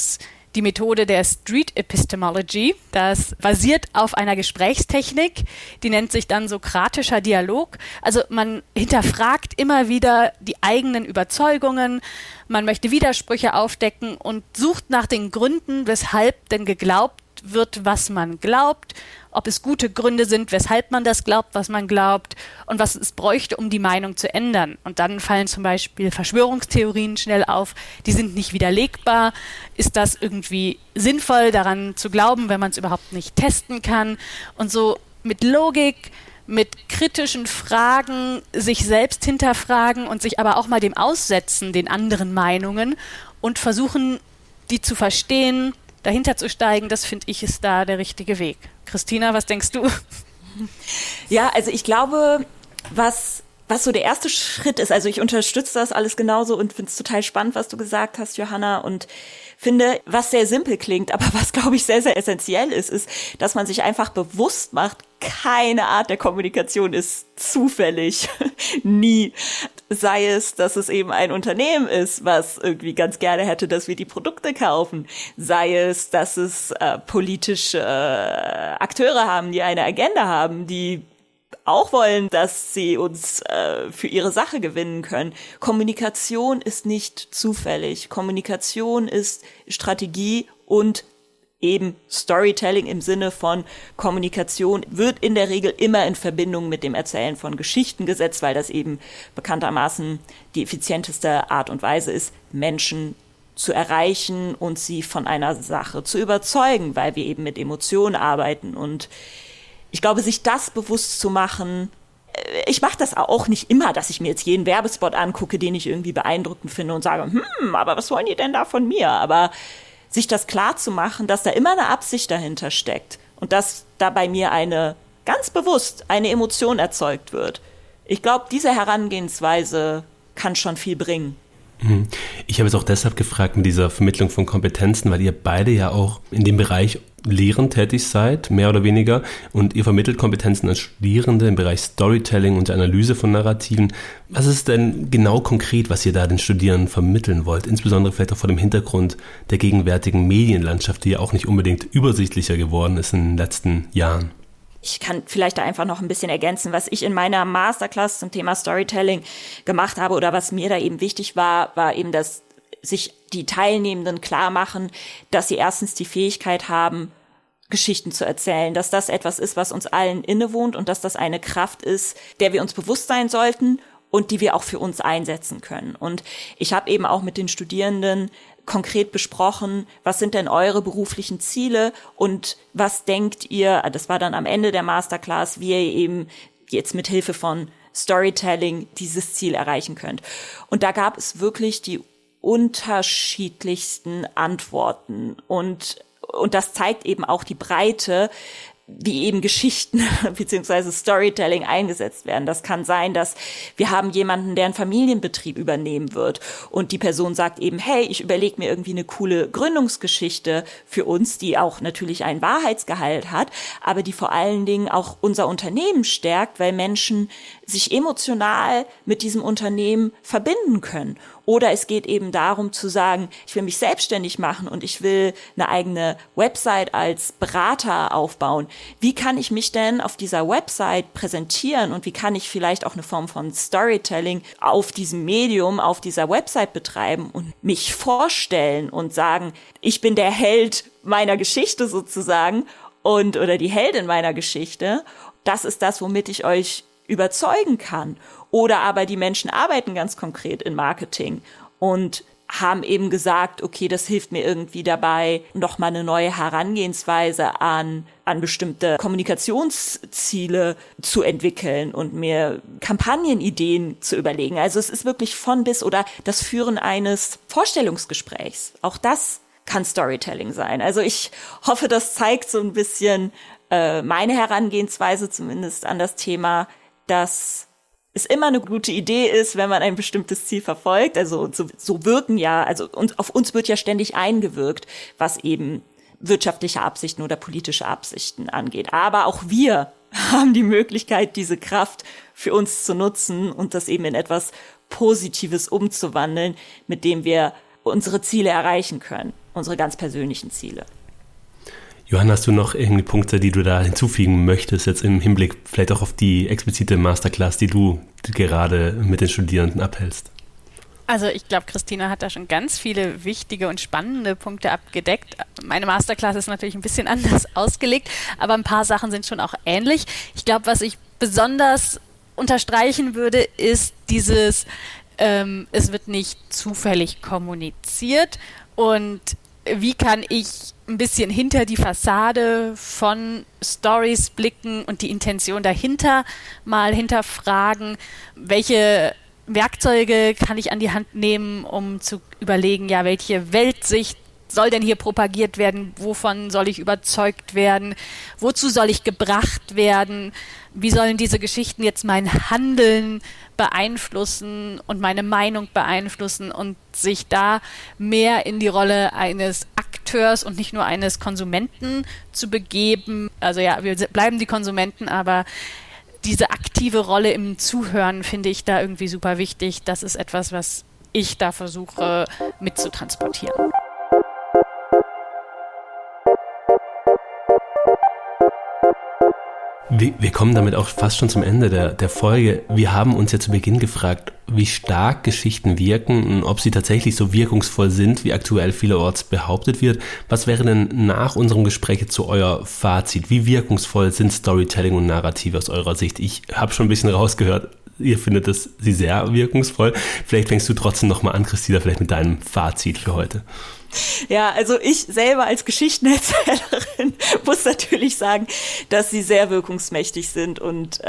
die Methode der Street Epistemology. Das basiert auf einer Gesprächstechnik, die nennt sich dann sokratischer Dialog. Also man hinterfragt immer wieder die eigenen Überzeugungen, man möchte Widersprüche aufdecken und sucht nach den Gründen, weshalb denn geglaubt wird, was man glaubt, ob es gute Gründe sind, weshalb man das glaubt, was man glaubt und was es bräuchte, um die Meinung zu ändern. Und dann fallen zum Beispiel Verschwörungstheorien schnell auf, die sind nicht widerlegbar. Ist das irgendwie sinnvoll, daran zu glauben, wenn man es überhaupt nicht testen kann? Und so mit Logik, mit kritischen Fragen, sich selbst hinterfragen und sich aber auch mal dem aussetzen, den anderen Meinungen und versuchen, die zu verstehen, dahinter zu steigen, das finde ich ist da der richtige Weg. Christina, was denkst du? Ja, also ich glaube, was so der erste Schritt ist, also ich unterstütze das alles genauso und finde es total spannend, was du gesagt hast, Johanna, und finde, was sehr simpel klingt, aber was, glaube ich, sehr, sehr essentiell ist, dass man sich einfach bewusst macht, keine Art der Kommunikation ist zufällig. Nie. Sei es, dass es eben ein Unternehmen ist, was irgendwie ganz gerne hätte, dass wir die Produkte kaufen. Sei es, dass es politische Akteure haben, die eine Agenda haben, die auch wollen, dass sie uns für ihre Sache gewinnen können. Kommunikation ist nicht zufällig. Kommunikation ist Strategie und eben Storytelling im Sinne von Kommunikation wird in der Regel immer in Verbindung mit dem Erzählen von Geschichten gesetzt, weil das eben bekanntermaßen die effizienteste Art und Weise ist, Menschen zu erreichen und sie von einer Sache zu überzeugen, weil wir eben mit Emotionen arbeiten. Und ich glaube, sich das bewusst zu machen, ich mache das auch nicht immer, dass ich mir jetzt jeden Werbespot angucke, den ich irgendwie beeindruckend finde und sage, aber was wollen die denn da von mir? Aber sich das klar zu machen, dass da immer eine Absicht dahinter steckt und dass da bei mir ganz bewusst eine Emotion erzeugt wird. Ich glaube, diese Herangehensweise kann schon viel bringen. Ich habe es auch deshalb gefragt mit dieser Vermittlung von Kompetenzen, weil ihr beide ja auch in dem Bereich lehrend tätig seid, mehr oder weniger, und ihr vermittelt Kompetenzen als Studierende im Bereich Storytelling und der Analyse von Narrativen. Was ist denn genau konkret, was ihr da den Studierenden vermitteln wollt, insbesondere vielleicht auch vor dem Hintergrund der gegenwärtigen Medienlandschaft, die ja auch nicht unbedingt übersichtlicher geworden ist in den letzten Jahren? Ich kann vielleicht da einfach noch ein bisschen ergänzen, was ich in meiner Masterclass zum Thema Storytelling gemacht habe oder was mir da eben wichtig war eben, dass sich die Teilnehmenden klar machen, dass sie erstens die Fähigkeit haben, Geschichten zu erzählen, dass das etwas ist, was uns allen innewohnt und dass das eine Kraft ist, der wir uns bewusst sein sollten und die wir auch für uns einsetzen können. Und ich habe eben auch mit den Studierenden konkret besprochen, was sind denn eure beruflichen Ziele und was denkt ihr, das war dann am Ende der Masterclass, wie ihr eben jetzt mit Hilfe von Storytelling dieses Ziel erreichen könnt. Und da gab es wirklich die unterschiedlichsten Antworten und das zeigt eben auch die Breite, wie eben Geschichten bzw. Storytelling eingesetzt werden. Das kann sein, dass wir haben jemanden, der einen Familienbetrieb übernehmen wird und die Person sagt eben, hey, ich überlege mir irgendwie eine coole Gründungsgeschichte für uns, die auch natürlich einen Wahrheitsgehalt hat, aber die vor allen Dingen auch unser Unternehmen stärkt, weil Menschen sich emotional mit diesem Unternehmen verbinden können. Oder es geht eben darum zu sagen, ich will mich selbstständig machen und ich will eine eigene Website als Berater aufbauen. Wie kann ich mich denn auf dieser Website präsentieren und wie kann ich vielleicht auch eine Form von Storytelling auf diesem Medium, auf dieser Website betreiben und mich vorstellen und sagen, ich bin der Held meiner Geschichte sozusagen oder die Heldin meiner Geschichte. Das ist das, womit ich euch überzeugen kann. Oder aber die Menschen arbeiten ganz konkret in Marketing und haben eben gesagt, okay, das hilft mir irgendwie dabei, nochmal eine neue Herangehensweise an bestimmte Kommunikationsziele zu entwickeln und mir Kampagnenideen zu überlegen. Also es ist wirklich von bis oder das Führen eines Vorstellungsgesprächs. Auch das kann Storytelling sein. Also ich hoffe, das zeigt so ein bisschen meine Herangehensweise zumindest an das Thema, dass es immer eine gute Idee ist, wenn man ein bestimmtes Ziel verfolgt. Also so wirken ja, also und auf uns wird ja ständig eingewirkt, was eben wirtschaftliche Absichten oder politische Absichten angeht. Aber auch wir haben die Möglichkeit, diese Kraft für uns zu nutzen und das eben in etwas Positives umzuwandeln, mit dem wir unsere Ziele erreichen können. unsere ganz persönlichen Ziele. Johanna, hast du noch irgendwie Punkte, die du da hinzufügen möchtest, jetzt im Hinblick vielleicht auch auf die explizite Masterclass, die du gerade mit den Studierenden abhältst? Also ich glaube, Christina hat da schon ganz viele wichtige und spannende Punkte abgedeckt. Meine Masterclass ist natürlich ein bisschen anders ausgelegt, aber ein paar Sachen sind schon auch ähnlich. Ich glaube, was ich besonders unterstreichen würde, ist dieses, es wird nicht zufällig kommuniziert und wie kann ich ein bisschen hinter die Fassade von Stories blicken und die Intention dahinter mal hinterfragen, welche Werkzeuge kann ich an die Hand nehmen, um zu überlegen, ja, welche Weltsicht soll denn hier propagiert werden, wovon soll ich überzeugt werden, wozu soll ich gebracht werden, wie sollen diese Geschichten jetzt mein Handeln beeinflussen und meine Meinung beeinflussen und sich da mehr in die Rolle eines Akteurs und nicht nur eines Konsumenten zu begeben. Also ja, wir bleiben die Konsumenten, aber diese aktive Rolle im Zuhören finde ich da irgendwie super wichtig. Das ist etwas, was ich da versuche mitzutransportieren. Wir kommen damit auch fast schon zum Ende der Folge. Wir haben uns ja zu Beginn gefragt, wie stark Geschichten wirken und ob sie tatsächlich so wirkungsvoll sind, wie aktuell vielerorts behauptet wird. Was wäre denn nach unserem Gespräch jetzt so euer Fazit? Wie wirkungsvoll sind Storytelling und Narrative aus eurer Sicht? Ich habe schon ein bisschen rausgehört, ihr findet sie sehr wirkungsvoll. Vielleicht fängst du trotzdem nochmal an, Christina, vielleicht mit deinem Fazit für heute. Ja, also ich selber als Geschichtenerzählerin muss natürlich sagen, dass sie sehr wirkungsmächtig sind und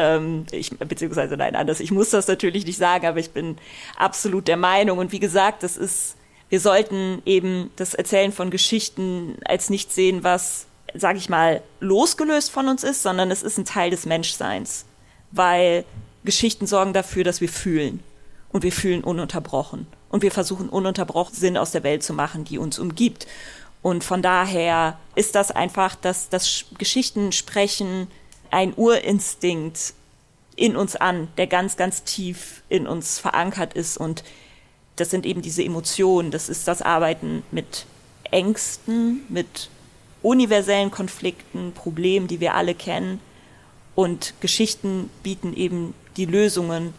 ich muss das natürlich nicht sagen, aber ich bin absolut der Meinung und wie gesagt, wir sollten eben das Erzählen von Geschichten als nichts sehen, was, sage ich mal, losgelöst von uns ist, sondern es ist ein Teil des Menschseins, weil Geschichten sorgen dafür, dass wir fühlen und wir fühlen ununterbrochen. Und wir versuchen ununterbrochen Sinn aus der Welt zu machen, die uns umgibt. Und von daher ist das einfach, dass das Geschichten sprechen ein Urinstinkt in uns an, der ganz, ganz tief in uns verankert ist. Und das sind eben diese Emotionen, das ist das Arbeiten mit Ängsten, mit universellen Konflikten, Problemen, die wir alle kennen. Und Geschichten bieten eben die Lösungen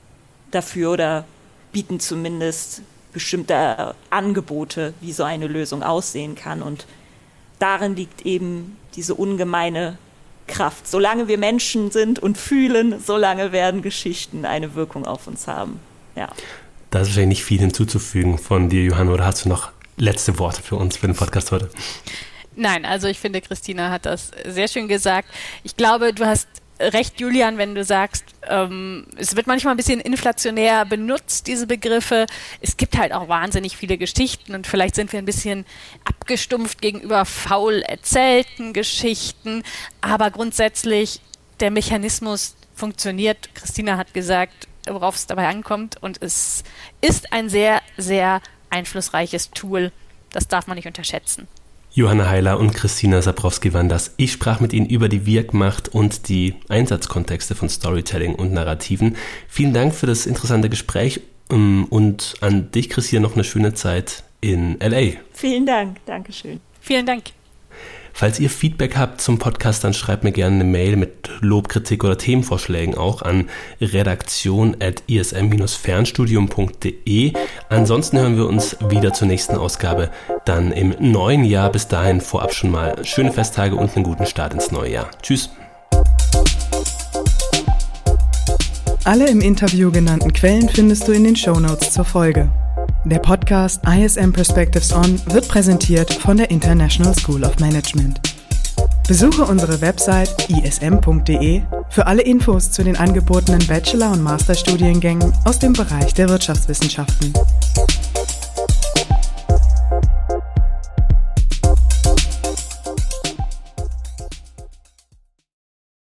dafür oder bieten zumindest bestimmte Angebote, wie so eine Lösung aussehen kann. Und darin liegt eben diese ungemeine Kraft. Solange wir Menschen sind und fühlen, solange werden Geschichten eine Wirkung auf uns haben. Ja. Da ist wahrscheinlich nicht viel hinzuzufügen von dir, Johanna, oder hast du noch letzte Worte für uns, für den Podcast heute? Nein, also ich finde, Christina hat das sehr schön gesagt. Ich glaube, du hast recht, Julian, wenn du sagst, es wird manchmal ein bisschen inflationär benutzt, diese Begriffe. Es gibt halt auch wahnsinnig viele Geschichten und vielleicht sind wir ein bisschen abgestumpft gegenüber faul erzählten Geschichten, aber grundsätzlich der Mechanismus funktioniert. Christina hat gesagt, worauf es dabei ankommt und es ist ein sehr, sehr einflussreiches Tool. Das darf man nicht unterschätzen. Johanna Heiler und Christina Sabrowski waren das. Ich sprach mit Ihnen über die Wirkmacht und die Einsatzkontexte von Storytelling und Narrativen. Vielen Dank für das interessante Gespräch und an dich, Christina, noch eine schöne Zeit in L.A. Vielen Dank, Dankeschön. Vielen Dank. Falls ihr Feedback habt zum Podcast, dann schreibt mir gerne eine Mail mit Lob, Kritik oder Themenvorschlägen auch an redaktion@ism-fernstudium.de. Ansonsten hören wir uns wieder zur nächsten Ausgabe dann im neuen Jahr. Bis dahin vorab schon mal schöne Festtage und einen guten Start ins neue Jahr. Tschüss. Alle im Interview genannten Quellen findest du in den Shownotes zur Folge. Der Podcast ISM Perspectives On wird präsentiert von der International School of Management. Besuche unsere Website ism.de für alle Infos zu den angebotenen Bachelor- und Masterstudiengängen aus dem Bereich der Wirtschaftswissenschaften.